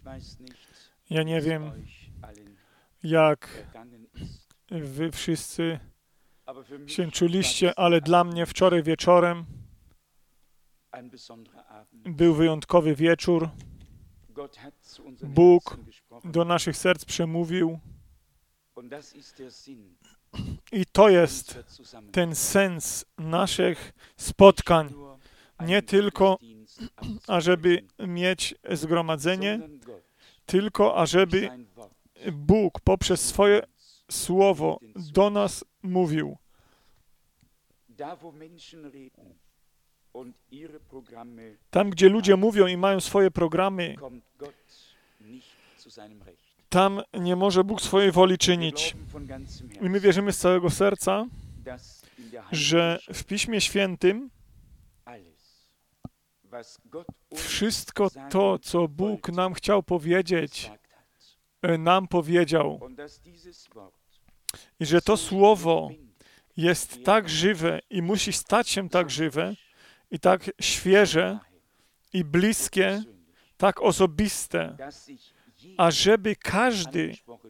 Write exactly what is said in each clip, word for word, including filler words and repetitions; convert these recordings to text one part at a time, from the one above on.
Ja nie wiem, jak wy wszyscy się czuliście, ale dla mnie wczoraj wieczorem był wyjątkowy wieczór. Bóg do naszych serc przemówił. I to jest ten sens naszych spotkań. Nie tylko, ażeby mieć zgromadzenie, tylko ażeby Bóg poprzez swoje słowo do nas mówił. Tam, gdzie ludzie mówią i mają swoje programy, tam nie może Bóg swojej woli czynić. I my wierzymy z całego serca, że w Piśmie Świętym wszystko to, co Bóg nam chciał powiedzieć, nam powiedział. I że to słowo jest tak żywe i musi stać się tak żywe i tak świeże i bliskie, tak osobiste, ażeby każdy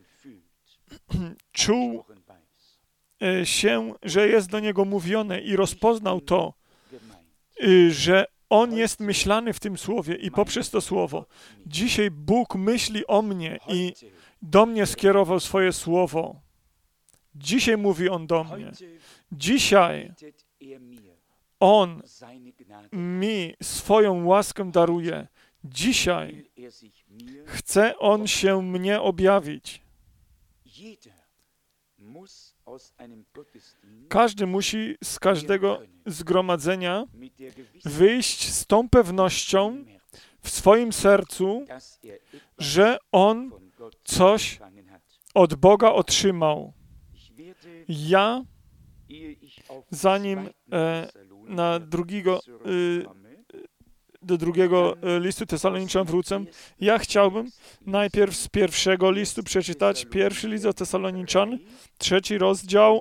czuł się, że jest do niego mówione i rozpoznał to, że on jest myślany w tym słowie i poprzez to słowo. Dzisiaj Bóg myśli o mnie i do mnie skierował swoje słowo. Dzisiaj mówi On do mnie. Dzisiaj On mi swoją łaskę daruje. Dzisiaj chce On się mnie objawić. Każdy musi z każdego zgromadzenia wyjść z tą pewnością w swoim sercu, że on coś od Boga otrzymał. Ja, zanim e, na drugiego, e, do drugiego listu Tesaloniczan wrócę, ja chciałbym najpierw z pierwszego listu przeczytać pierwszy list do Tesaloniczan, trzeci rozdział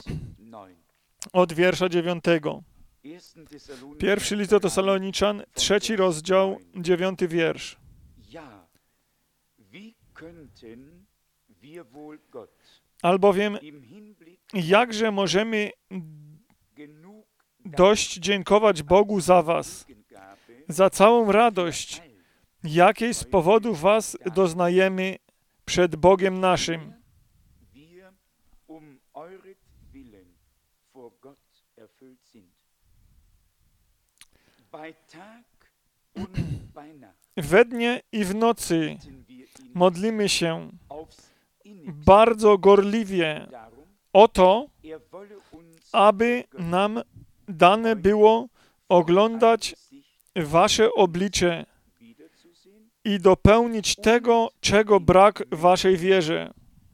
od wiersza dziewiątego. Pierwszy list do Tesaloniczan, trzeci rozdział, dziewiąty wiersz. Albowiem jakże możemy dość dziękować Bogu za was, za całą radość, jakiej z powodu was doznajemy przed Bogiem naszym. We dnie i w nocy modlimy się bardzo gorliwie o to, aby nam dane było oglądać wasze oblicze i dopełnić tego, czego brak w waszej wierze.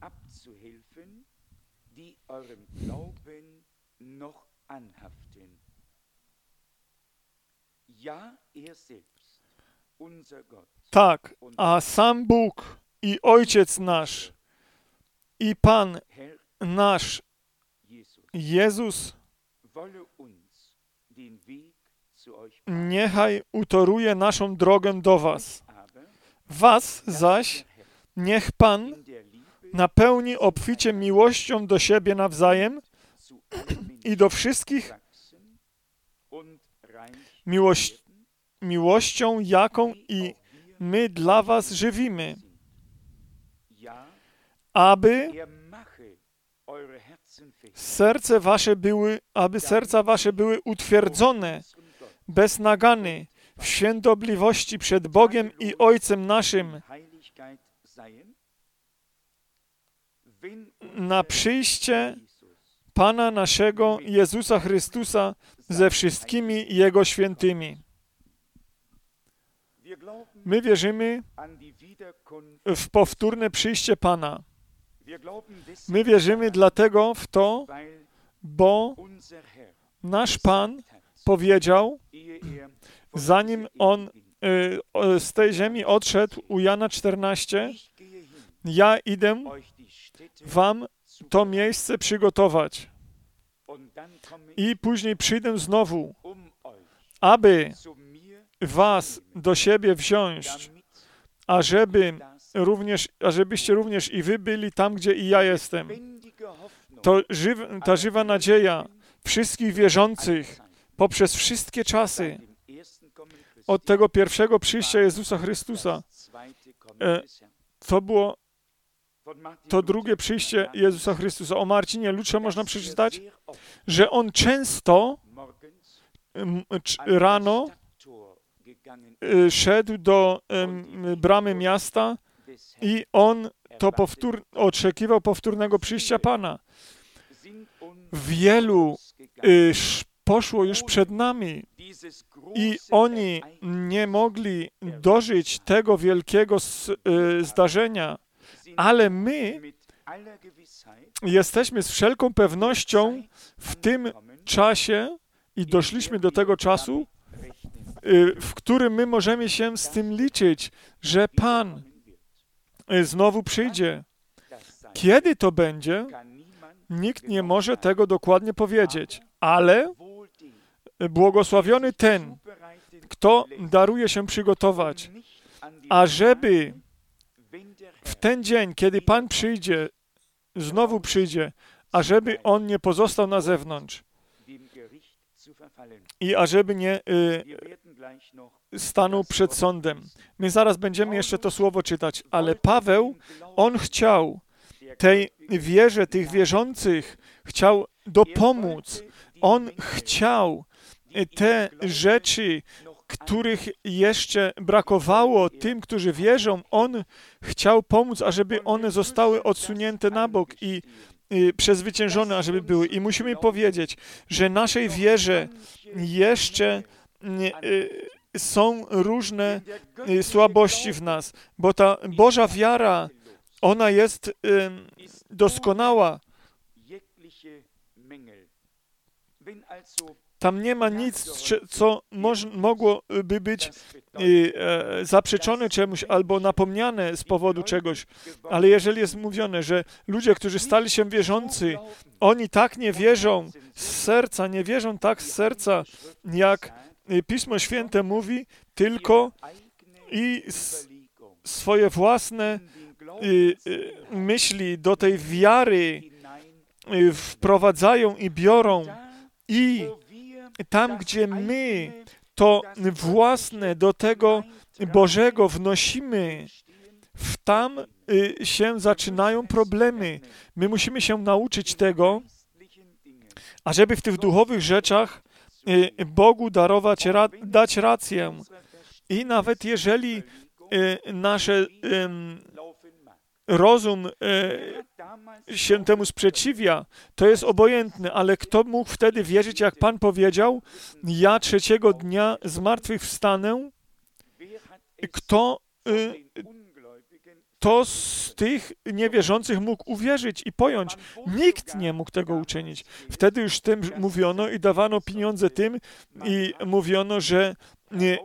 Tak, a sam Bóg i Ojciec nasz i Pan nasz Jezus niechaj utoruje naszą drogę do was. Was zaś niech Pan napełni obficie miłością do siebie nawzajem i do wszystkich miłość, miłością, jaką i my dla was żywimy, aby serce wasze były, aby serca wasze były utwierdzone, bez nagany, w świętobliwości przed Bogiem i Ojcem naszym, na przyjście Pana naszego Jezusa Chrystusa ze wszystkimi Jego świętymi. My wierzymy w powtórne przyjście Pana. My wierzymy dlatego w to, bo nasz Pan powiedział, zanim On y, z tej ziemi odszedł u Jana czternaście, ja idę wam to miejsce przygotować i później przyjdę znowu, aby was do siebie wziąć, ażeby również, ażebyście również i wy byli tam, gdzie i ja jestem. To żyw, ta żywa nadzieja wszystkich wierzących poprzez wszystkie czasy, od tego pierwszego przyjścia Jezusa Chrystusa, e, to było to drugie przyjście Jezusa Chrystusa. O Marcinie Lutrze można przeczytać, że on często rano szedł do bramy miasta i on to powtór, oczekiwał powtórnego przyjścia Pana. Wielu poszło już przed nami i oni nie mogli dożyć tego wielkiego zdarzenia, ale my jesteśmy z wszelką pewnością w tym czasie i doszliśmy do tego czasu, w którym my możemy się z tym liczyć, że Pan znowu przyjdzie. Kiedy to będzie, nikt nie może tego dokładnie powiedzieć, ale błogosławiony ten, kto daruje się przygotować, ażeby w ten dzień, kiedy Pan przyjdzie, znowu przyjdzie, ażeby on nie pozostał na zewnątrz i ażeby nie y, stanął przed sądem. My zaraz będziemy jeszcze to słowo czytać, ale Paweł, on chciał tej wierze, tych wierzących, chciał dopomóc. On chciał te rzeczy, których jeszcze brakowało tym, którzy wierzą, on chciał pomóc, ażeby one zostały odsunięte na bok i, i przezwyciężone, ażeby były. I musimy powiedzieć, że naszej wierze jeszcze y, są różne y, słabości w nas, bo ta Boża wiara, ona jest y, doskonała. Tam nie ma nic, co moż, mogłoby być y, e, zaprzeczone czemuś albo napomniane z powodu czegoś. Ale jeżeli jest mówione, że ludzie, którzy stali się wierzący, oni tak nie wierzą z serca, nie wierzą tak z serca, jak Pismo Święte mówi, tylko i s, swoje własne y, y, myśli do tej wiary y, wprowadzają i biorą i tam, gdzie my to własne do tego Bożego wnosimy, w tam y, się zaczynają problemy. My musimy się nauczyć tego, ażeby w tych duchowych rzeczach y, Bogu darować, ra, dać rację. I nawet jeżeli y, nasze y, rozum e, się temu sprzeciwia, to jest obojętne, ale kto mógł wtedy wierzyć, jak Pan powiedział, ja trzeciego dnia z martwych wstanę, kto e, to z tych niewierzących mógł uwierzyć i pojąć. Nikt nie mógł tego uczynić. Wtedy już tym mówiono i dawano pieniądze tym i mówiono, że nie,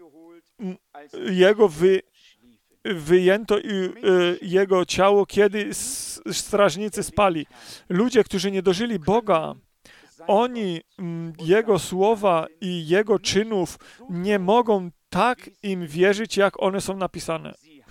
jego wy wyjęto i, y, jego ciało, kiedy strażnicy spali. Ludzie, którzy nie dożyli Boga, oni m, Jego słowa i Jego czynów nie mogą tak im wierzyć, jak one są napisane.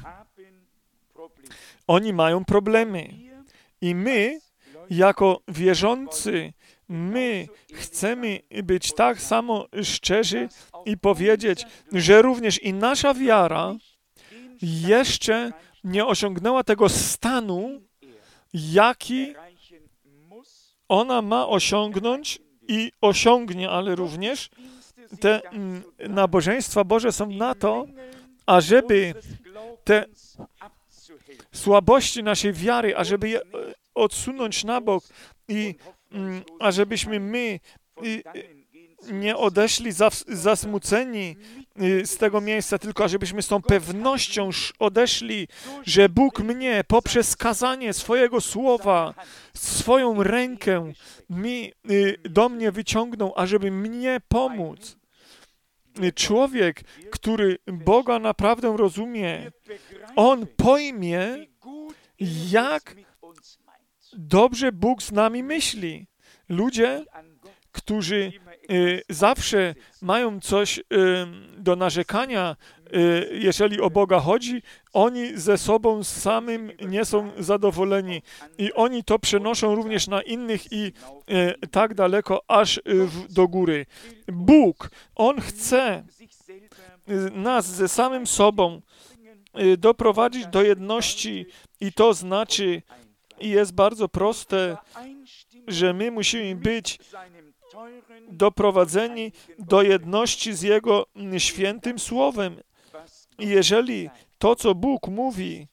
Oni mają problemy. I my, jako wierzący, my chcemy być tak samo szczerzy i powiedzieć, że również i nasza wiara jeszcze nie osiągnęła tego stanu, jaki ona ma osiągnąć i osiągnie, ale również te mm, nabożeństwa Boże są na to, ażeby te słabości naszej wiary, ażeby je odsunąć na bok i mm, ażebyśmy my i, nie odeszli zas, zasmuceni z tego miejsca, tylko ażebyśmy z tą pewnością odeszli, że Bóg mnie poprzez kazanie swojego słowa, swoją rękę mi, do mnie wyciągnął, ażeby mnie pomóc. Człowiek, który Boga naprawdę rozumie, on pojmie, jak dobrze Bóg z nami myśli. Ludzie, którzy zawsze mają coś do narzekania, jeżeli o Boga chodzi, oni ze sobą samym nie są zadowoleni i oni to przenoszą również na innych i tak daleko aż do góry. Bóg, On chce nas ze samym sobą doprowadzić do jedności i to znaczy, i jest bardzo proste, że my musimy być doprowadzeni do jedności z Jego świętym Słowem. I jeżeli to, co Bóg mówi,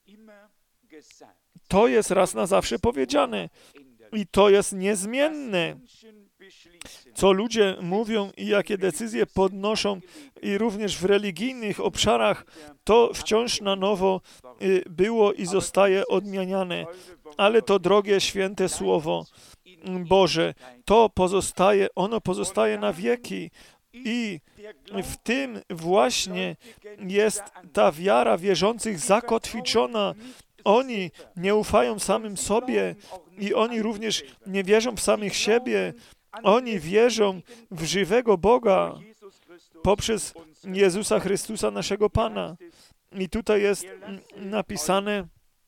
to jest raz na zawsze powiedziane i to jest niezmienne, co ludzie mówią i jakie decyzje podnoszą i również w religijnych obszarach, to wciąż na nowo było i zostaje odmieniane. Ale to drogie, święte Słowo Boże, to pozostaje, ono pozostaje na wieki i w tym właśnie jest ta wiara wierzących zakotwiczona. Oni nie ufają samym sobie i oni również nie wierzą w samych siebie. Oni wierzą w żywego Boga poprzez Jezusa Chrystusa, naszego Pana. I tutaj jest napisane: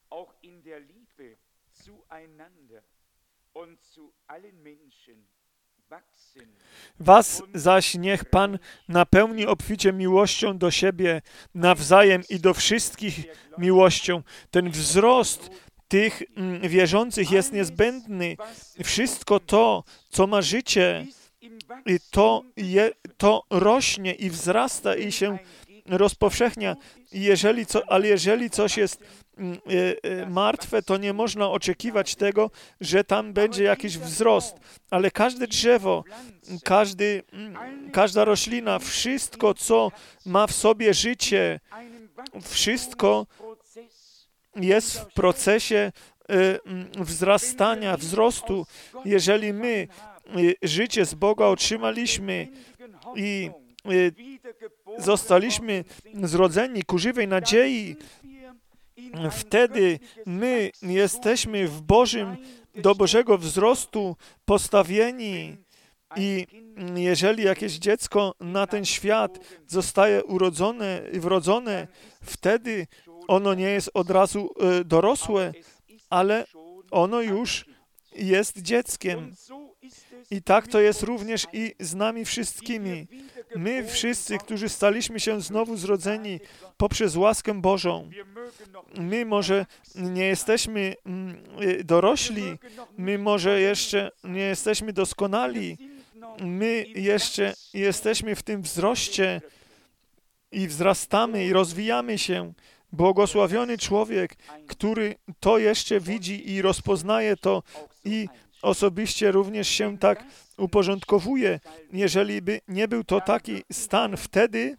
Was zaś niech Pan napełni obficie miłością do siebie nawzajem i do wszystkich miłością. Ten wzrost tych wierzących jest niezbędny. Wszystko to, co ma życie, to, je, to rośnie i wzrasta i się rozpowszechnia. Jeżeli co, ale jeżeli coś jest martwe, to nie można oczekiwać tego, że tam będzie jakiś wzrost. Ale każde drzewo, każdy, każda roślina, wszystko, co ma w sobie życie, wszystko jest w procesie wzrastania, wzrostu. Jeżeli my życie z Boga otrzymaliśmy i zostaliśmy zrodzeni ku żywej nadziei, wtedy my jesteśmy w Bożym, do Bożego wzrostu postawieni i jeżeli jakieś dziecko na ten świat zostaje urodzone, wrodzone, wtedy ono nie jest od razu dorosłe, ale ono już jest dzieckiem. I tak to jest również i z nami wszystkimi. My wszyscy, którzy staliśmy się znowu zrodzeni poprzez łaskę Bożą, my może nie jesteśmy dorośli, my może jeszcze nie jesteśmy doskonali, my jeszcze jesteśmy w tym wzroście i wzrastamy i rozwijamy się. Błogosławiony człowiek, który to jeszcze widzi i rozpoznaje to i osobiście również się tak uporządkowuje. Jeżeli by nie był to taki stan, wtedy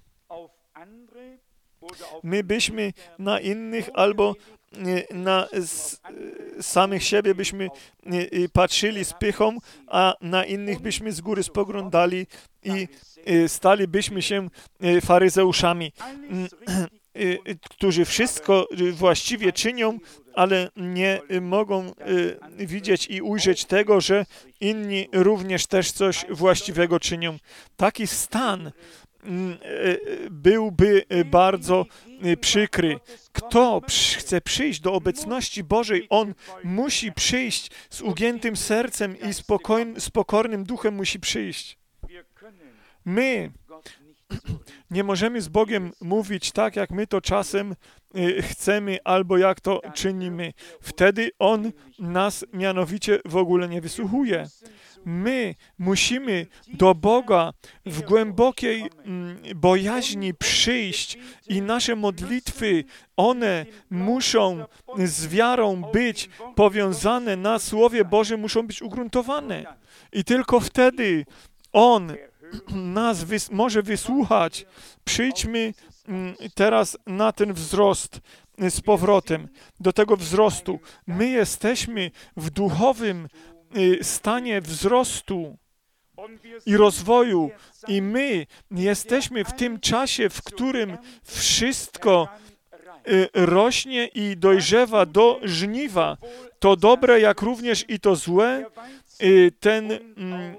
my byśmy na innych albo na samych siebie byśmy patrzyli z pychą, a na innych byśmy z góry spoglądali i stalibyśmy się faryzeuszami, którzy wszystko właściwie czynią, ale nie mogą widzieć i ujrzeć tego, że inni również też coś właściwego czynią. Taki stan byłby bardzo przykry. Kto chce przyjść do obecności Bożej, on musi przyjść z ugiętym sercem i spokojn, z pokornym duchem musi przyjść. My nie możemy z Bogiem mówić tak, jak my to czasem chcemy, albo jak to czynimy. Wtedy On nas mianowicie w ogóle nie wysłuchuje. My musimy do Boga w głębokiej bojaźni przyjść i nasze modlitwy, one muszą z wiarą być powiązane na Słowie Bożym, muszą być ugruntowane. I tylko wtedy On nas wys- może wysłuchać. Przyjdźmy teraz na ten wzrost z powrotem, do tego wzrostu. My jesteśmy w duchowym stanie wzrostu i rozwoju i my jesteśmy w tym czasie, w którym wszystko rośnie i dojrzewa do żniwa. To dobre, jak również i to złe. Ten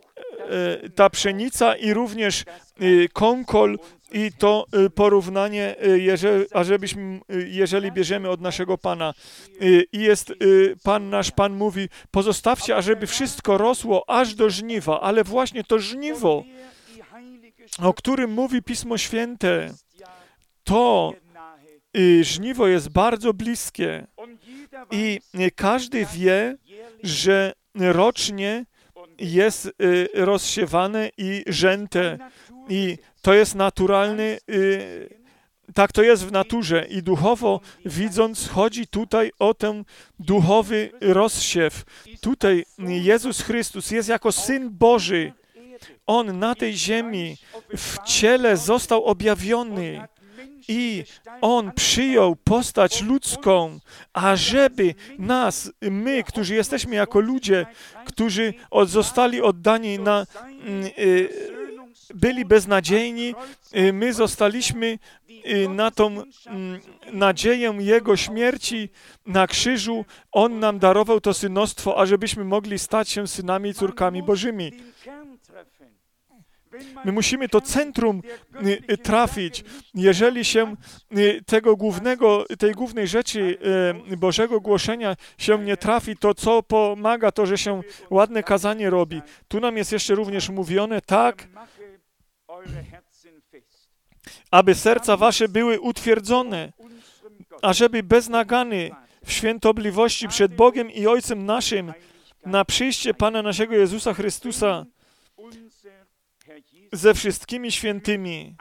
ta pszenica i również konkol i to porównanie, jeżeli, ażebyśmy, jeżeli bierzemy od naszego Pana. I jest, Pan nasz Pan mówi, pozostawcie, ażeby wszystko rosło aż do żniwa, ale właśnie to żniwo, o którym mówi Pismo Święte, to żniwo jest bardzo bliskie i każdy wie, że rocznie jest rozsiewane i rzęte i to jest naturalny, tak to jest w naturze i duchowo widząc chodzi tutaj o ten duchowy rozsiew. Tutaj Jezus Chrystus jest jako Syn Boży. On na tej ziemi w ciele został objawiony i On przyjął postać ludzką, ażeby nas, my, którzy jesteśmy jako ludzie, którzy zostali oddani na, byli beznadziejni, my zostaliśmy na tą nadzieję Jego śmierci na krzyżu. On nam darował to synostwo, ażebyśmy mogli stać się synami i córkami Bożymi. My musimy to centrum trafić. Jeżeli się tego głównego, tej głównej rzeczy Bożego głoszenia się nie trafi, to co pomaga to, że się ładne kazanie robi. Tu nam jest jeszcze również mówione tak, aby serca wasze były utwierdzone, ażeby bez nagany w świętobliwości przed Bogiem i Ojcem naszym na przyjście Pana naszego Jezusa Chrystusa ze wszystkimi świętymi.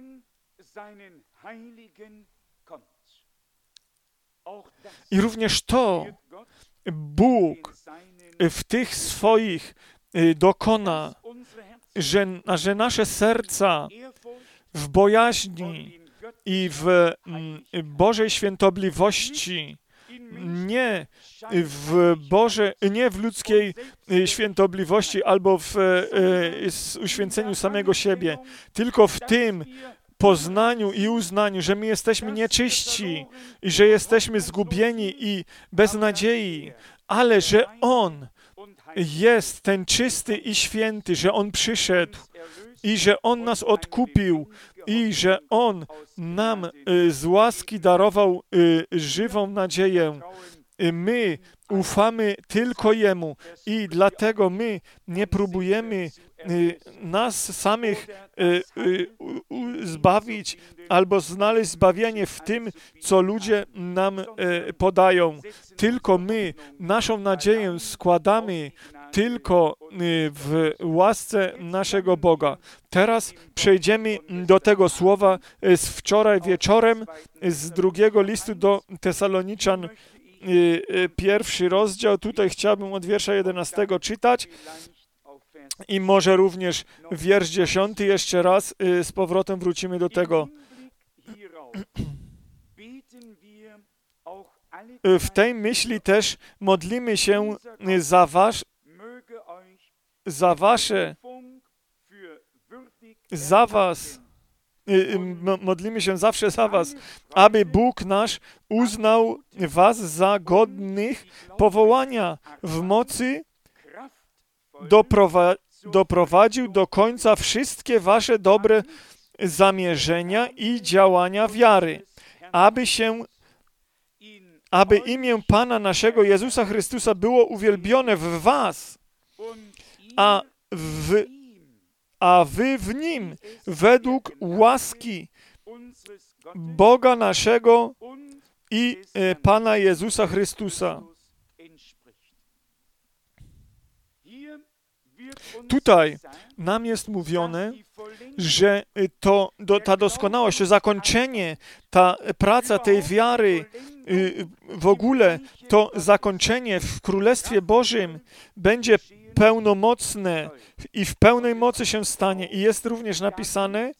I również to Bóg w tych swoich dokona, że, że nasze serca w bojaźni i w Bożej świętobliwości, nie w Boże, nie w ludzkiej świętobliwości albo w uświęceniu samego siebie, tylko w tym poznaniu i uznaniu, że my jesteśmy nieczyści i że jesteśmy zgubieni i bez nadziei, ale że On jest ten czysty i święty, że On przyszedł i że On nas odkupił i że On nam z łaski darował żywą nadzieję. My ufamy tylko Jemu i dlatego my nie próbujemy nas samych zbawić albo znaleźć zbawienie w tym, co ludzie nam podają. Tylko my naszą nadzieję składamy tylko w łasce naszego Boga. Teraz przejdziemy do tego słowa z wczoraj wieczorem, z drugiego listu do Tesaloniczan, pierwszy rozdział. Tutaj chciałbym od wiersza jedenastego czytać i może również wiersz dziesiąty jeszcze raz z powrotem wrócimy do tego. W tej myśli też modlimy się za was, za wasze, za was, modlimy się zawsze za was, aby Bóg nasz uznał was za godnych powołania w mocy, doprowa- doprowadził do końca wszystkie wasze dobre zamierzenia i działania wiary, aby się, aby imię Pana naszego Jezusa Chrystusa było uwielbione w was, a w a wy w Nim, według łaski Boga naszego i Pana Jezusa Chrystusa. Tutaj nam jest mówione, że to, do, ta doskonałość, to zakończenie, ta praca tej wiary, w ogóle to zakończenie w Królestwie Bożym będzie pełnomocne i w pełnej mocy się stanie. I jest również napisane,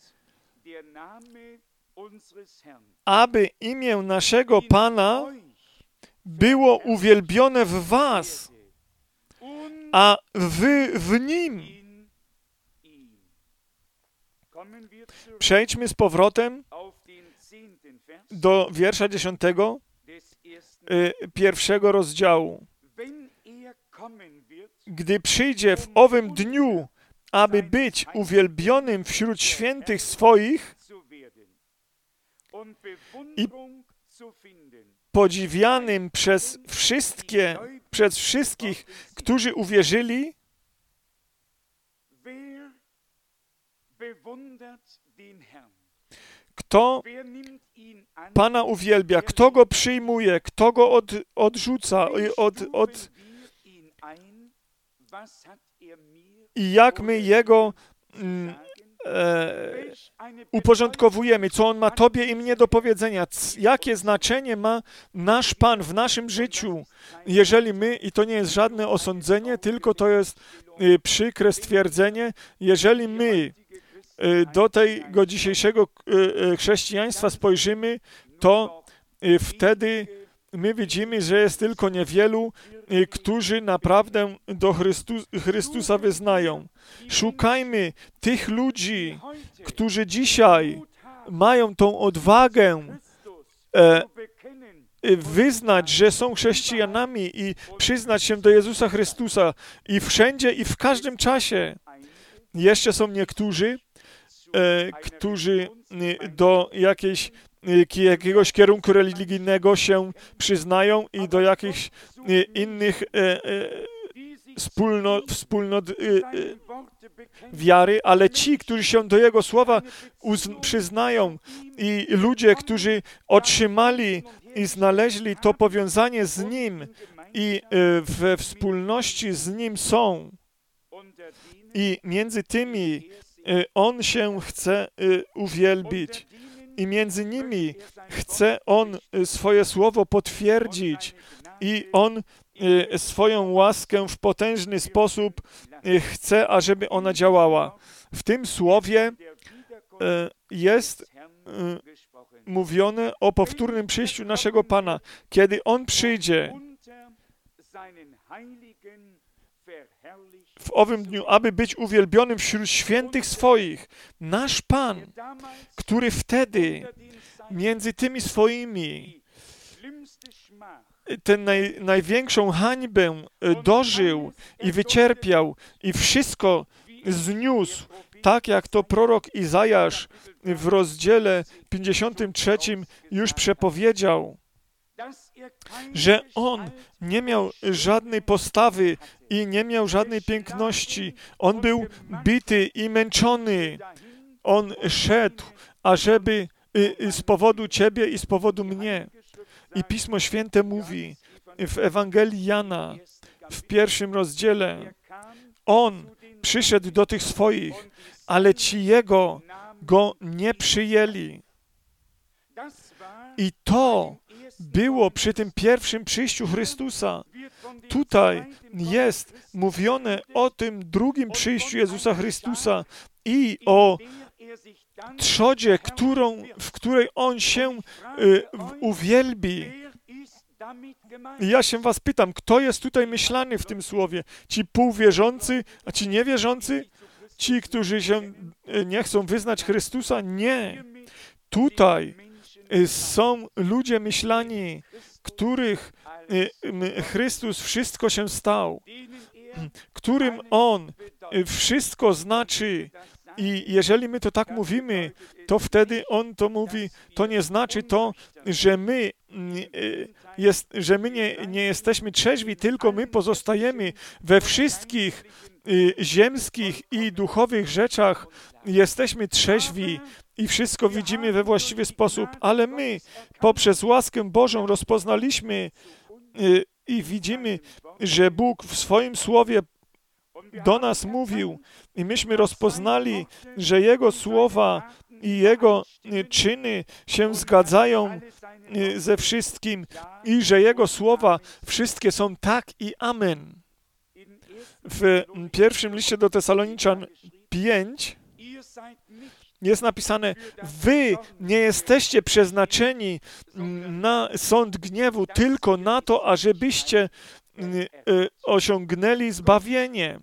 aby imię naszego Pana było uwielbione w was, a wy w Nim. Przejdźmy z powrotem do wiersza dziesiątego, pierwszego rozdziału. Gdy przyjdzie w owym dniu, aby być uwielbionym wśród świętych swoich i podziwianym przez wszystkie, przez wszystkich, którzy uwierzyli. Kto Pana uwielbia, kto Go przyjmuje, kto Go od, odrzuca, od, od, i jak my Jego mm, e, uporządkowujemy, co On ma Tobie i mnie do powiedzenia, c, jakie znaczenie ma nasz Pan w naszym życiu, jeżeli my, i to nie jest żadne osądzenie, tylko to jest y, przykre stwierdzenie, jeżeli my do tego dzisiejszego chrześcijaństwa spojrzymy, to wtedy my widzimy, że jest tylko niewielu, którzy naprawdę do Chrystus, Chrystusa wyznają. Szukajmy tych ludzi, którzy dzisiaj mają tą odwagę e, wyznać, że są chrześcijanami i przyznać się do Jezusa Chrystusa i wszędzie i w każdym czasie. Jeszcze są niektórzy, E, którzy do jakiejś, jakiegoś kierunku religijnego się przyznają i do jakichś innych e, e, wspólnot, wspólnot e, e, wiary, ale ci, którzy się do Jego słowa uzn- przyznają i ludzie, którzy otrzymali i znaleźli to powiązanie z Nim i e, we wspólności z Nim są i między tymi On się chce uwielbić i między nimi chce On swoje słowo potwierdzić i On swoją łaskę w potężny sposób chce, ażeby ona działała. W tym słowie jest mówione o powtórnym przyjściu naszego Pana. Kiedy On przyjdzie w owym dniu, aby być uwielbionym wśród świętych swoich. Nasz Pan, który wtedy między tymi swoimi tę naj, największą hańbę dożył i wycierpiał i wszystko zniósł, tak jak to prorok Izajasz w rozdziale pięćdziesiątym trzecim już przepowiedział, że On nie miał żadnej postawy i nie miał żadnej piękności. On był bity i męczony. On szedł, ażeby z powodu Ciebie i z powodu mnie. I Pismo Święte mówi w Ewangelii Jana, w pierwszym rozdziale, On przyszedł do tych swoich, ale ci Jego Go nie przyjęli. I to było przy tym pierwszym przyjściu Chrystusa. Tutaj jest mówione o tym drugim przyjściu Jezusa Chrystusa i o trzodzie, którą, w której On się y, uwielbi. I ja się was pytam, kto jest tutaj myślany w tym słowie? Ci półwierzący, a ci niewierzący? Ci, którzy się nie chcą wyznać Chrystusa? Nie. Tutaj są ludzie myślani, których Chrystus wszystko się stał, którym On wszystko znaczy. I jeżeli my to tak mówimy, to wtedy On to mówi, to nie znaczy to, że my, jest, że my nie, nie jesteśmy trzeźwi, tylko my pozostajemy we wszystkich ziemskich i duchowych rzeczach, jesteśmy trzeźwi i wszystko widzimy we właściwy sposób, ale my poprzez łaskę Bożą rozpoznaliśmy i widzimy, że Bóg w swoim słowie do nas mówił i myśmy rozpoznali, że Jego słowa i Jego czyny się zgadzają ze wszystkim i że Jego słowa wszystkie są tak i amen. W pierwszym liście do Tesaloniczan pięć jest napisane, wy nie jesteście przeznaczeni na sąd gniewu, tylko na to, ażebyście osiągnęli zbawienie.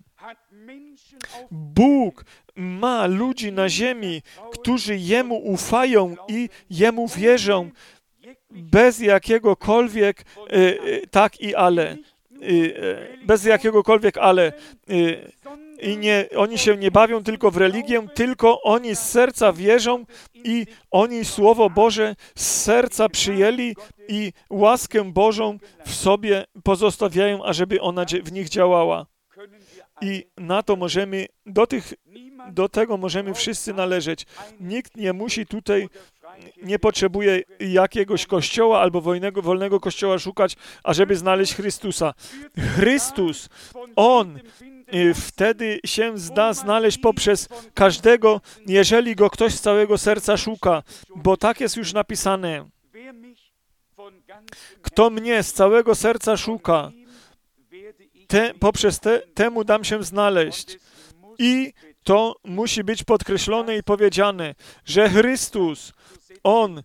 Bóg ma ludzi na ziemi, którzy Jemu ufają i Jemu wierzą bez jakiegokolwiek tak i ale. Bez jakiegokolwiek ale. i nie, oni się nie bawią tylko w religię, tylko oni z serca wierzą i oni Słowo Boże z serca przyjęli i łaskę Bożą w sobie pozostawiają, ażeby ona w nich działała. I na to możemy, do, tych, do tego możemy wszyscy należeć. Nikt nie musi tutaj, nie potrzebuje jakiegoś kościoła albo wolnego, wolnego kościoła szukać, ażeby znaleźć Chrystusa. Chrystus, On wtedy się zda znaleźć poprzez każdego, jeżeli Go ktoś z całego serca szuka, bo tak jest już napisane. Kto mnie z całego serca szuka, Te, poprzez te, temu dam się znaleźć. I to musi być podkreślone i powiedziane, że Chrystus, On,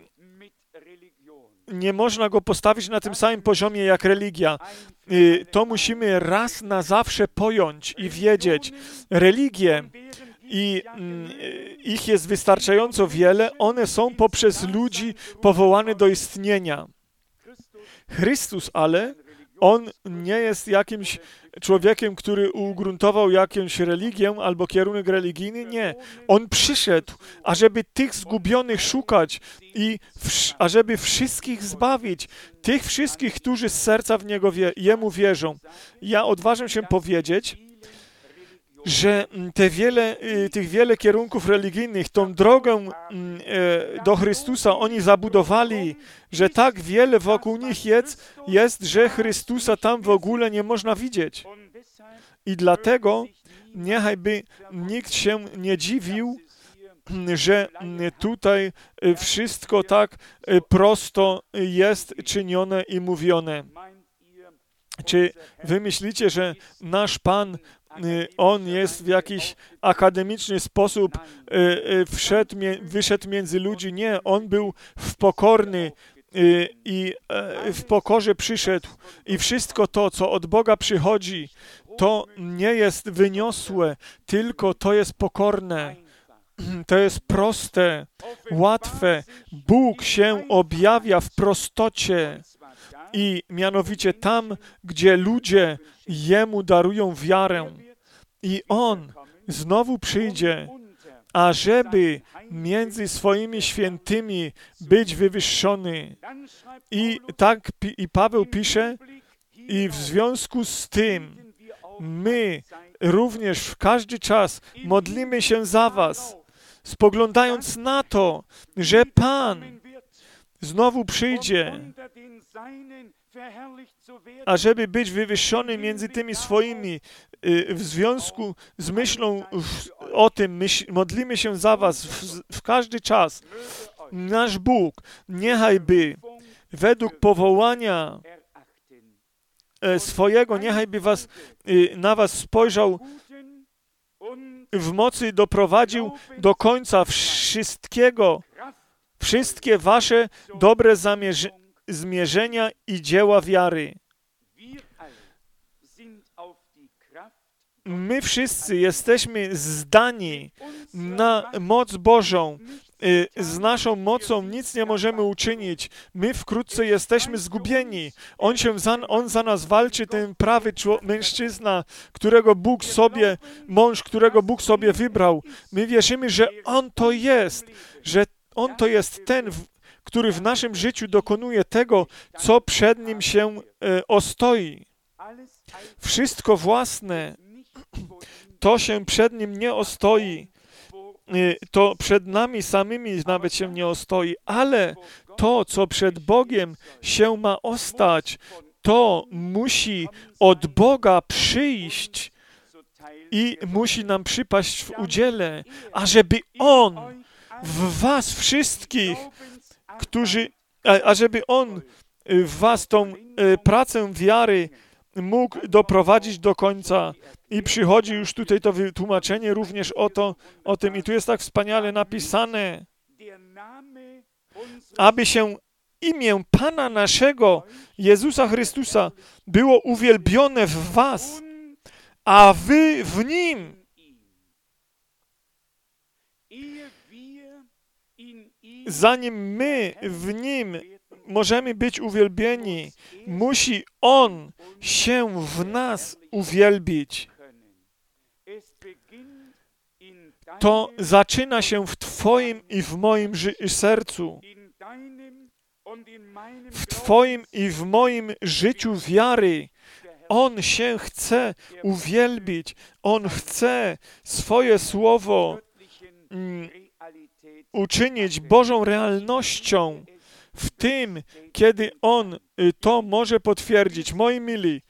nie można Go postawić na tym samym poziomie jak religia. To musimy raz na zawsze pojąć i wiedzieć. Religie, i ich jest wystarczająco wiele, one są poprzez ludzi powołane do istnienia. Chrystus ale, On nie jest jakimś człowiekiem, który ugruntował jakąś religię albo kierunek religijny. Nie. On przyszedł, ażeby tych zgubionych szukać i wsz- ażeby wszystkich zbawić. Tych wszystkich, którzy z serca w Niego wie, Jemu wierzą. Ja odważę się powiedzieć, że te wiele, tych wiele kierunków religijnych, tą drogę do Chrystusa oni zabudowali, że tak wiele wokół nich jest, jest, że Chrystusa tam w ogóle nie można widzieć. I dlatego niechajby nikt się nie dziwił, że tutaj wszystko tak prosto jest czynione i mówione. Czy wy myślicie, że nasz Pan On jest w jakiś akademiczny sposób wszedł, wyszedł między ludzi? Nie, On był w pokorny i w pokorze przyszedł. I wszystko to, co od Boga przychodzi, to nie jest wyniosłe, tylko to jest pokorne. To jest proste, łatwe. Bóg się objawia w prostocie. I mianowicie tam, gdzie ludzie Jemu darują wiarę. I On znowu przyjdzie, ażeby między swoimi świętymi być wywyższony. I tak i Paweł pisze, i w związku z tym my również w każdy czas modlimy się za was, spoglądając na to, że Pan znowu przyjdzie, ażeby być wywyższony między tymi swoimi. W związku z myślą o tym, myśl, modlimy się za was w, w każdy czas. Nasz Bóg niechajby według powołania swojego, niechajby was, na was spojrzał w mocy, doprowadził do końca wszystkiego, wszystkie wasze dobre zamierzenia, zmierzenia i dzieła wiary. My wszyscy jesteśmy zdani na moc Bożą. Z naszą mocą nic nie możemy uczynić. My wkrótce jesteśmy zgubieni. On się za, on za nas walczy, ten prawy czło, mężczyzna, którego Bóg sobie, mąż, którego Bóg sobie wybrał. My wierzymy, że On to jest, że On to jest ten, który w naszym życiu dokonuje tego, co przed Nim się e, ostoi. Wszystko własne, to się przed Nim nie ostoi. E, to przed nami samymi nawet się nie ostoi, ale to, co przed Bogiem się ma ostać, to musi od Boga przyjść i musi nam przypaść w udziale, ażeby On w was wszystkich, którzy, ażeby On w was tą pracę wiary mógł doprowadzić do końca. I przychodzi już tutaj to wytłumaczenie również o, to, o tym, i tu jest tak wspaniale napisane, aby się imię Pana naszego, Jezusa Chrystusa, było uwielbione w was, a wy w Nim. Zanim my w Nim możemy być uwielbieni, musi On się w nas uwielbić. to zaczyna się w Twoim i w moim sercu. W Twoim i w moim życiu wiary. On się chce uwielbić. On chce swoje słowo mm, uczynić Bożą realnością w tym, kiedy On to może potwierdzić. Moi mili,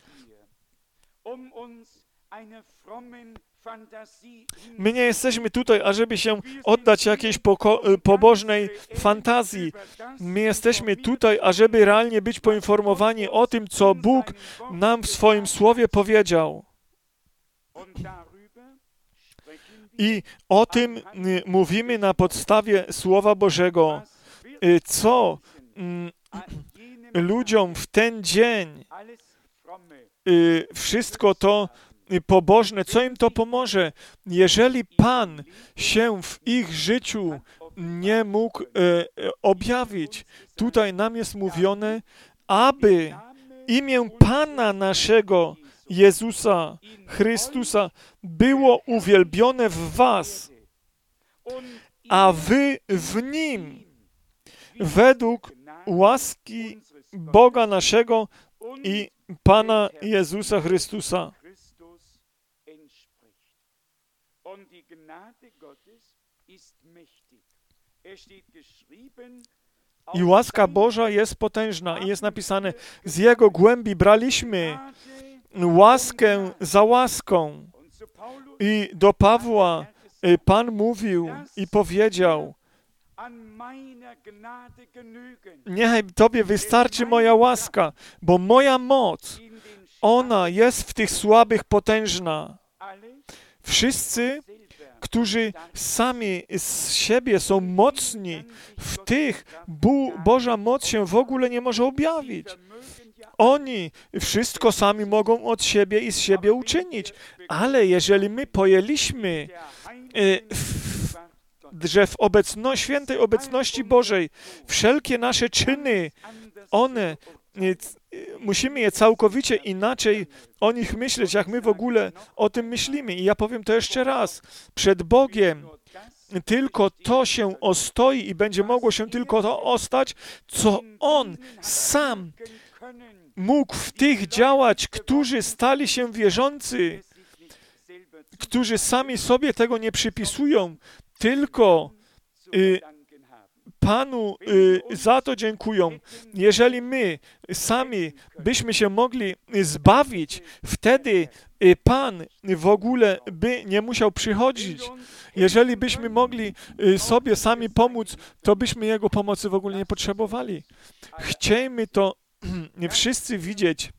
my nie jesteśmy tutaj, ażeby się oddać jakiejś poko- pobożnej fantazji. My jesteśmy tutaj, ażeby realnie być poinformowani o tym, co Bóg nam w swoim Słowie powiedział. I o tym mówimy na podstawie Słowa Bożego, co ludziom w ten dzień wszystko to pobożne, co im to pomoże, jeżeli Pan się w ich życiu nie mógł e, objawić. Tutaj nam jest mówione, aby imię Pana naszego Jezusa Chrystusa było uwielbione w was, a wy w Nim, według łaski Boga naszego i Pana Jezusa Chrystusa. I łaska Boża jest potężna i jest napisane, z Jego głębi braliśmy łaskę za łaską. I do Pawła Pan mówił i powiedział, niechaj Tobie wystarczy moja łaska, bo moja moc, ona jest w tych słabych potężna. Wszyscy, którzy sami z siebie są mocni, w tych Bo- Boża moc się w ogóle nie może objawić. Oni wszystko sami mogą od siebie i z siebie uczynić, ale jeżeli my pojęliśmy, że w obecno, świętej obecności Bożej wszelkie nasze czyny, one, musimy je całkowicie inaczej o nich myśleć, jak my w ogóle o tym myślimy. I ja powiem to jeszcze raz. Przed Bogiem tylko to się ostoi i będzie mogło się tylko to ostać, co On sam mógł w tych działać, którzy stali się wierzący, którzy sami sobie tego nie przypisują, tylko y, Panu y, za to dziękują. Jeżeli my sami byśmy się mogli zbawić, wtedy y, Pan w ogóle by nie musiał przychodzić. Jeżeli byśmy mogli y, sobie sami pomóc, to byśmy Jego pomocy w ogóle nie potrzebowali. Chciejmy to wszyscy widzieć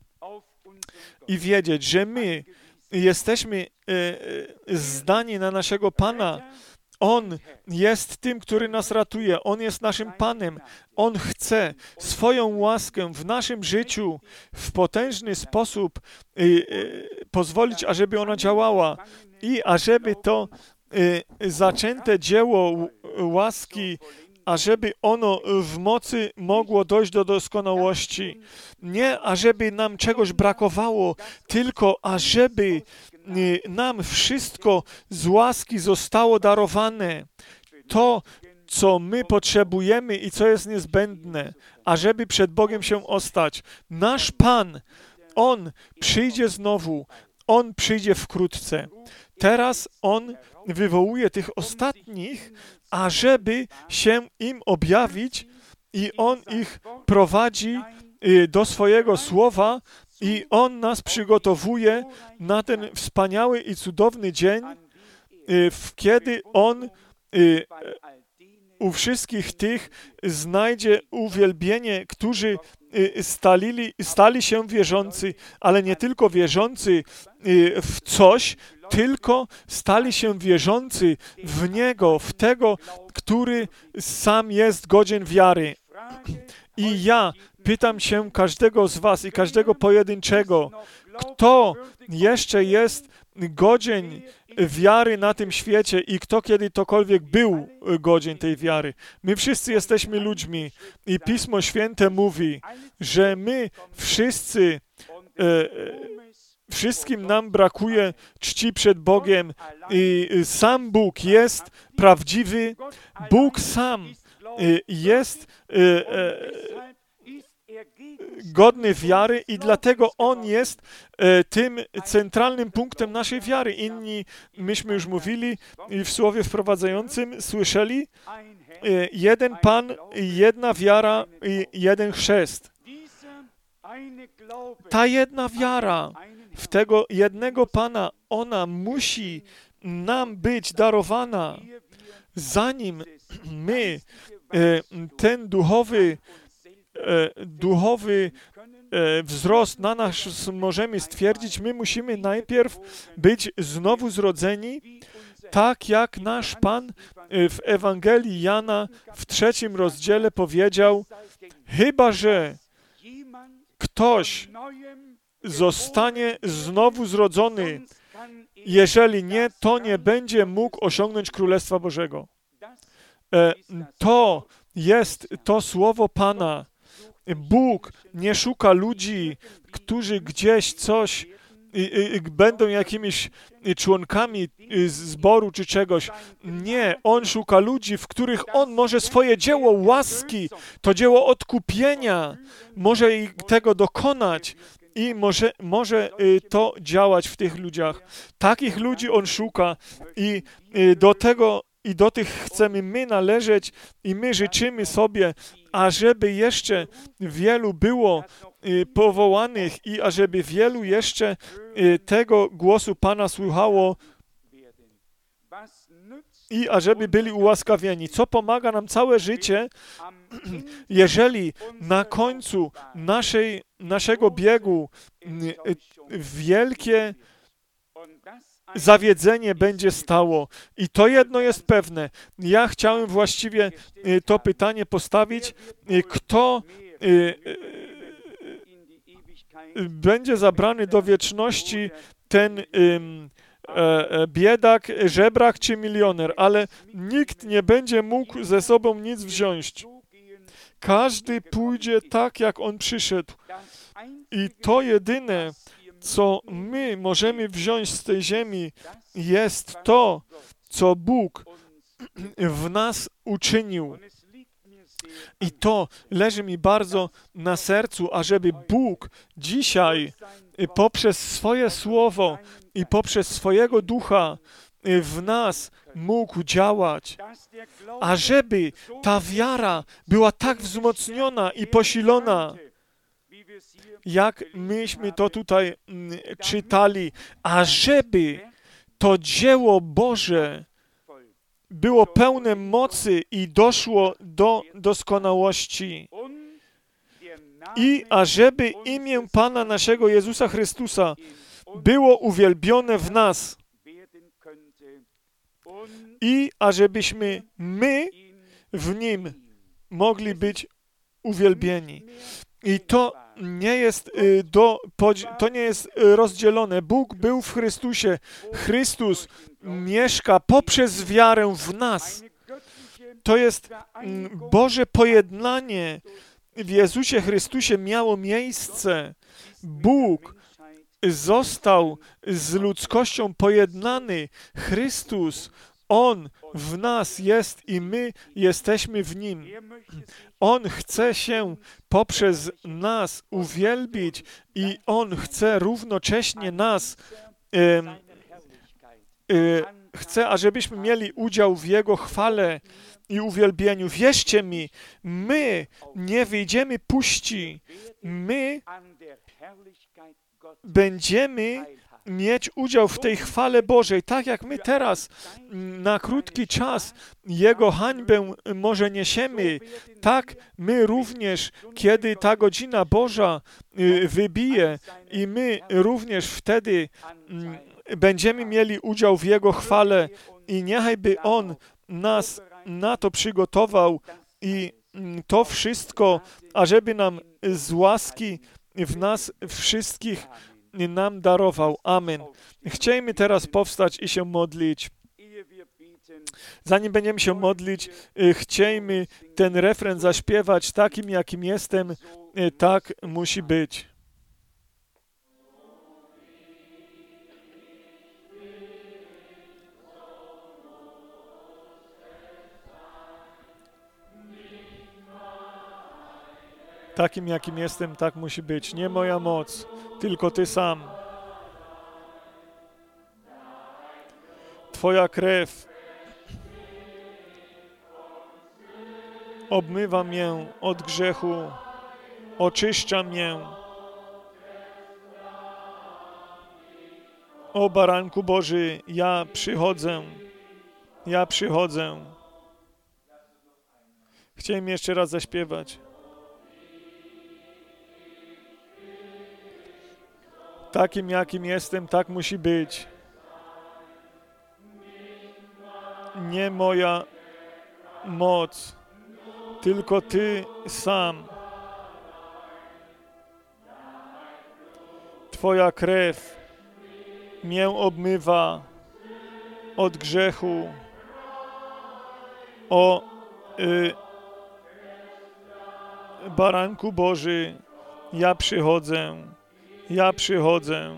i wiedzieć, że my jesteśmy y, zdani na naszego Pana. On jest tym, który nas ratuje. On jest naszym Panem. On chce swoją łaskę w naszym życiu w potężny sposób y, y, pozwolić, ażeby ona działała i ażeby to y, zaczęte dzieło łaski, ażeby ono w mocy mogło dojść do doskonałości. Nie ażeby nam czegoś brakowało, tylko ażeby nam wszystko z łaski zostało darowane. To, co my potrzebujemy i co jest niezbędne, ażeby przed Bogiem się ostać. Nasz Pan, On przyjdzie znowu, On przyjdzie wkrótce. Teraz On wywołuje tych ostatnich, ażeby się im objawić i On ich prowadzi do swojego słowa i On nas przygotowuje na ten wspaniały i cudowny dzień, kiedy On u wszystkich tych znajdzie uwielbienie, którzy stali, stali się wierzący, ale nie tylko wierzący w coś, tylko stali się wierzący w Niego, w tego, który sam jest godzien wiary. I ja pytam się każdego z was i każdego pojedynczego, kto jeszcze jest godzien wiary na tym świecie i kto kiedy tokolwiek był godzien tej wiary. My wszyscy jesteśmy ludźmi i Pismo Święte mówi, że my wszyscy e, Wszystkim nam brakuje czci przed Bogiem. I sam Bóg jest prawdziwy. Bóg sam jest godny wiary i dlatego On jest tym centralnym punktem naszej wiary. Inni, myśmy już mówili i w słowie wprowadzającym słyszeli, jeden Pan, jedna wiara i jeden chrzest. Ta jedna wiara w tego jednego Pana, ona musi nam być darowana, zanim my ten duchowy, duchowy wzrost na nas możemy stwierdzić, my musimy najpierw być znowu zrodzeni, tak jak nasz Pan w Ewangelii Jana w trzecim rozdziale powiedział, chyba że ktoś zostanie znowu zrodzony, jeżeli nie, to nie będzie mógł osiągnąć Królestwa Bożego. To jest to słowo Pana. Bóg nie szuka ludzi, którzy gdzieś coś i, i, będą jakimiś członkami zboru czy czegoś. Nie, On szuka ludzi, w których On może swoje dzieło łaski, to dzieło odkupienia, może i tego dokonać i może, może to działać w tych ludziach. Takich ludzi On szuka i do tego i do tych chcemy my należeć i my życzymy sobie, ażeby jeszcze wielu było powołanych i ażeby wielu jeszcze tego głosu Pana słuchało i ażeby byli ułaskawieni. Co pomaga nam całe życie, jeżeli na końcu naszej, naszego biegu wielkie zawiedzenie będzie stało. I to jedno jest pewne. Ja chciałem właściwie to pytanie postawić. Kto będzie zabrany do wieczności, ten biedak, żebrak czy milioner, ale nikt nie będzie mógł ze sobą nic wziąć. Każdy pójdzie tak, jak on przyszedł. I to jedyne, co my możemy wziąć z tej ziemi, jest to, co Bóg w nas uczynił. I to leży mi bardzo na sercu, ażeby Bóg dzisiaj poprzez swoje słowo i poprzez swojego ducha w nas mógł działać, ażeby ta wiara była tak wzmocniona i posilona, jak myśmy to tutaj czytali, ażeby to dzieło Boże było pełne mocy i doszło do doskonałości. I ażeby imię Pana naszego Jezusa Chrystusa było uwielbione w nas. I ażebyśmy my w Nim mogli być uwielbieni. I to nie jest, do, to nie jest rozdzielone. Bóg był w Chrystusie. Chrystus mieszka poprzez wiarę w nas. To jest Boże pojednanie w Jezusie Chrystusie miało miejsce. Bóg został z ludzkością pojednany. Chrystus, On w nas jest i my jesteśmy w Nim. On chce się poprzez nas uwielbić i On chce równocześnie nas, e, e, chce, ażebyśmy mieli udział w Jego chwale i uwielbieniu. Wierzcie mi, my nie wyjdziemy puści. My będziemy mieć udział w tej chwale Bożej, tak jak my teraz na krótki czas Jego hańbę może niesiemy, tak my również, kiedy ta godzina Boża wybije i my również wtedy będziemy mieli udział w Jego chwale i niechajby On nas na to przygotował i to wszystko, ażeby nam z łaski w nas wszystkich nam darował. Amen. Chciejmy teraz powstać i się modlić. Zanim będziemy się modlić, chciejmy ten refren zaśpiewać takim, jakim jestem, tak musi być. Takim, jakim jestem, tak musi być. Nie moja moc, tylko Ty sam. Twoja krew obmywa mnie od grzechu, oczyszcza mnie. O Baranku Boży, ja przychodzę, ja przychodzę. Chciałem jeszcze raz zaśpiewać. Takim, jakim jestem, tak musi być. Nie moja moc, tylko Ty sam. Twoja krew mię obmywa od grzechu. O y, Baranku Boży, ja przychodzę, ja przychodzę.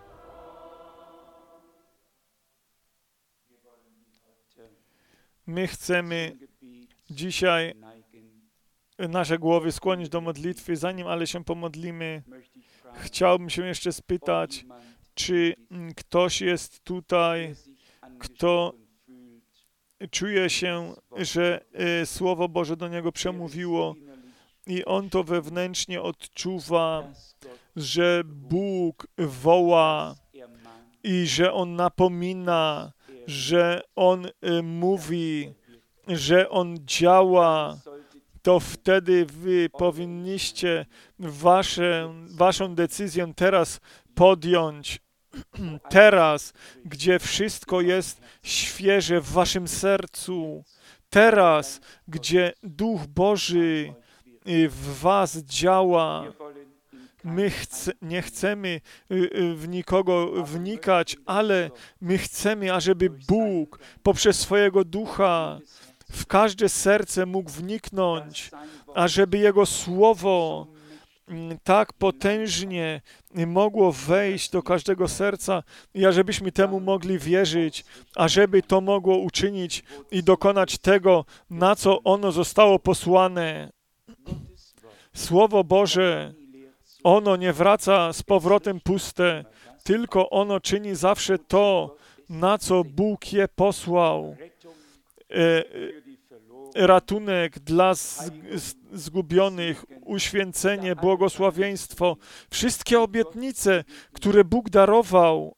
My chcemy dzisiaj nasze głowy skłonić do modlitwy. Zanim ale się pomodlimy, chciałbym się jeszcze spytać, czy ktoś jest tutaj, kto czuje się, że Słowo Boże do niego przemówiło i on to wewnętrznie odczuwa, że Bóg woła i że On napomina, że On mówi, że On działa, to wtedy wy powinniście wasze, waszą decyzję teraz podjąć. Teraz, gdzie wszystko jest świeże w waszym sercu. Teraz, gdzie Duch Boży w was działa. My chce, nie chcemy w nikogo wnikać, ale my chcemy, ażeby Bóg poprzez swojego Ducha w każde serce mógł wniknąć, ażeby Jego Słowo tak potężnie mogło wejść do każdego serca i ażebyśmy temu mogli wierzyć, ażeby to mogło uczynić i dokonać tego, na co ono zostało posłane. Słowo Boże, ono nie wraca z powrotem puste, tylko ono czyni zawsze to, na co Bóg je posłał. E, ratunek dla zgubionych, uświęcenie, błogosławieństwo, wszystkie obietnice, które Bóg darował,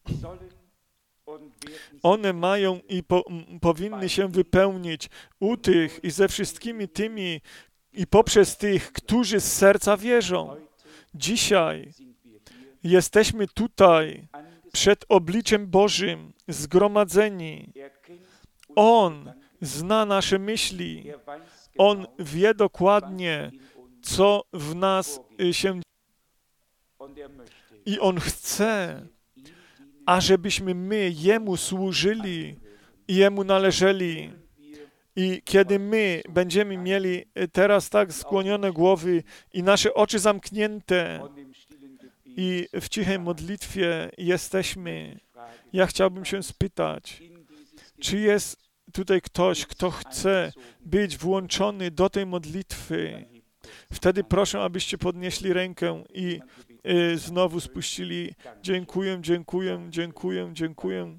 one mają i po, powinny się wypełnić u tych i ze wszystkimi tymi i poprzez tych, którzy z serca wierzą. Dzisiaj jesteśmy tutaj przed obliczem Bożym zgromadzeni. On zna nasze myśli. On wie dokładnie, co w nas się dzieje. I On chce, ażebyśmy my Jemu służyli i Jemu należeli. I kiedy my będziemy mieli teraz tak skłonione głowy i nasze oczy zamknięte i w cichej modlitwie jesteśmy, ja chciałbym się spytać, czy jest tutaj ktoś, kto chce być włączony do tej modlitwy? Wtedy proszę, abyście podnieśli rękę i y, znowu spuścili. Dziękuję, dziękuję, dziękuję, dziękuję.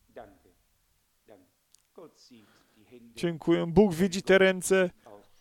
Dziękuję. Bóg widzi te ręce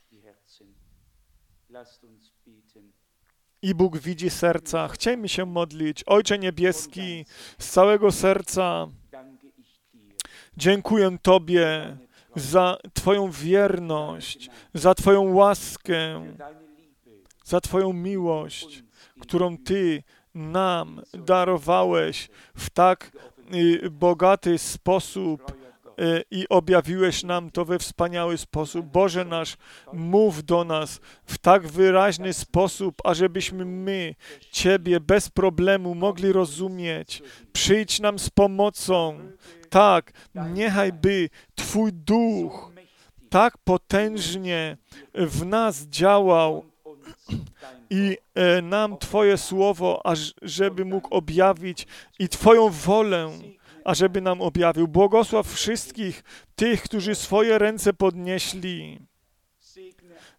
i Bóg widzi serca. Chciejmy się modlić. Ojcze Niebieski, z całego serca dziękuję Tobie za Twoją wierność, za Twoją łaskę, za Twoją miłość, którą Ty nam darowałeś w tak bogaty sposób i objawiłeś nam to we wspaniały sposób. Boże nasz, mów do nas w tak wyraźny sposób, ażebyśmy my Ciebie bez problemu mogli rozumieć. Przyjdź nam z pomocą. Tak, niechaj by Twój Duch tak potężnie w nas działał i e, nam Twoje Słowo, ażeby mógł objawić i Twoją wolę, ażeby nam objawił. Błogosław wszystkich tych, którzy swoje ręce podnieśli.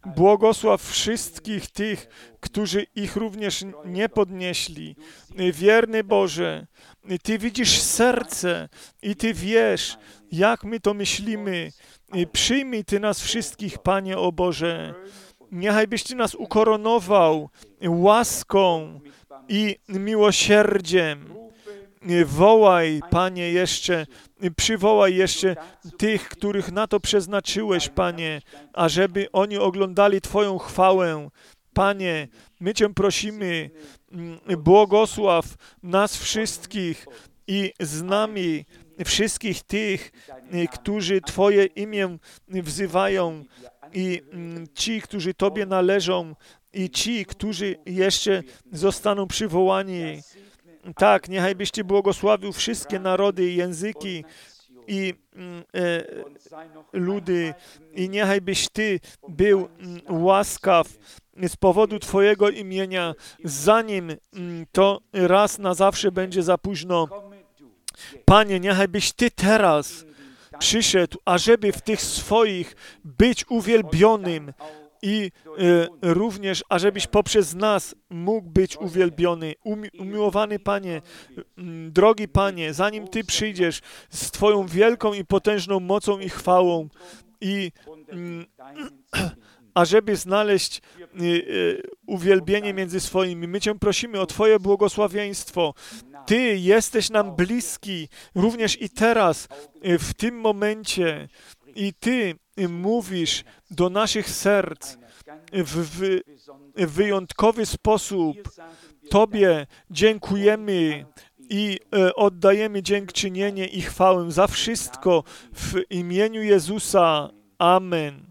Błogosław wszystkich tych, którzy ich również nie podnieśli. Wierny Boże, Ty widzisz serce i Ty wiesz, jak my to myślimy. Przyjmij Ty nas wszystkich, Panie, o Boże. Niechaj byś Ty nas ukoronował łaską i miłosierdziem. Wołaj, Panie, jeszcze, przywołaj jeszcze tych, których na to przeznaczyłeś, Panie, ażeby oni oglądali Twoją chwałę. Panie, my Cię prosimy, błogosław nas wszystkich i z nami wszystkich tych, którzy Twoje imię wzywają i ci, którzy Tobie należą i ci, którzy jeszcze zostaną przywołani. Tak, niechaj byś Ty błogosławił wszystkie narody i języki i e, ludy i niechaj byś Ty był łaskaw z powodu Twojego imienia, zanim to raz na zawsze będzie za późno. Panie, niechaj byś Ty teraz przyszedł, ażeby w tych swoich być uwielbionym i e, również, ażebyś poprzez nas mógł być uwielbiony. Umi umiłowany Panie, m, drogi Panie, zanim Ty przyjdziesz z Twoją wielką i potężną mocą i chwałą i m, ażeby znaleźć e, e, uwielbienie między swoimi. My Cię prosimy o Twoje błogosławieństwo. Ty jesteś nam bliski, również i teraz, e, w tym momencie. I Ty mówisz do naszych serc w, w, w wyjątkowy sposób. Tobie dziękujemy i e, oddajemy dziękczynienie i chwałę za wszystko w imieniu Jezusa. Amen.